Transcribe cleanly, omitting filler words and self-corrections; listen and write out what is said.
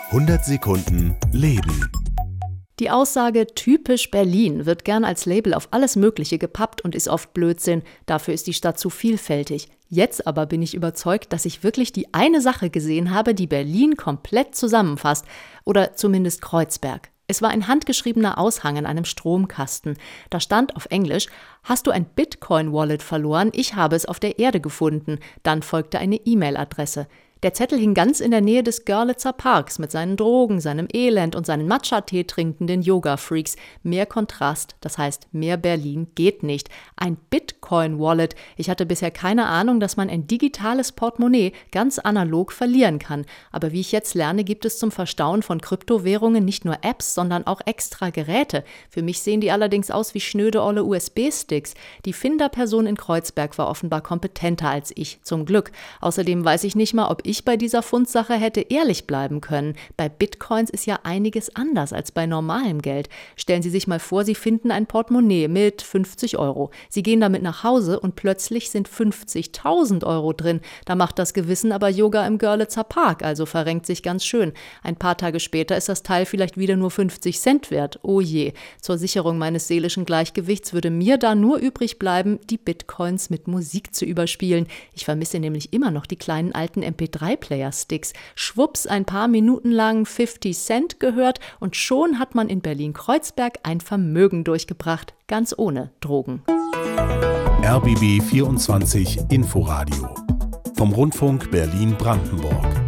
100 Sekunden Leben. Die Aussage »typisch Berlin« wird gern als Label auf alles Mögliche gepappt und ist oft Blödsinn. Dafür ist die Stadt zu vielfältig. Jetzt aber bin ich überzeugt, dass ich wirklich die eine Sache gesehen habe, die Berlin komplett zusammenfasst. Oder zumindest Kreuzberg. Es war ein handgeschriebener Aushang an einem Stromkasten. Da stand auf Englisch: »Hast du ein Bitcoin-Wallet verloren? Ich habe es auf der Erde gefunden.« Dann folgte eine E-Mail-Adresse. Der Zettel hing ganz in der Nähe des Görlitzer Parks mit seinen Drogen, seinem Elend und seinen Matcha-Tee trinkenden Yoga-Freaks. Mehr Kontrast, das heißt mehr Berlin geht nicht. Ein Bitcoin-Wallet. Ich hatte bisher keine Ahnung, dass man ein digitales Portemonnaie ganz analog verlieren kann. Aber wie ich jetzt lerne, gibt es zum Verstauen von Kryptowährungen nicht nur Apps, sondern auch extra Geräte. Für mich sehen die allerdings aus wie schnöde olle USB-Sticks. Die Finderperson in Kreuzberg war offenbar kompetenter als ich, zum Glück. Außerdem weiß ich nicht mal, ob ich bei dieser Fundsache hätte ehrlich bleiben können. Bei Bitcoins ist ja einiges anders als bei normalem Geld. Stellen Sie sich mal vor, Sie finden ein Portemonnaie mit 50 €. Sie gehen damit nach Hause und plötzlich sind 50.000 € drin. Da macht das Gewissen aber Yoga im Görlitzer Park, also verrenkt sich ganz schön. Ein paar Tage später ist das Teil vielleicht wieder nur 50 Cent wert. Oh je. Zur Sicherung meines seelischen Gleichgewichts würde mir da nur übrig bleiben, die Bitcoins mit Musik zu überspielen. Ich vermisse nämlich immer noch die kleinen alten MP3-Player-Sticks. Schwupps, ein paar Minuten lang 50 Cent gehört und schon hat man in Berlin-Kreuzberg ein Vermögen durchgebracht, ganz ohne Drogen. RBB 24 Inforadio vom Rundfunk Berlin-Brandenburg.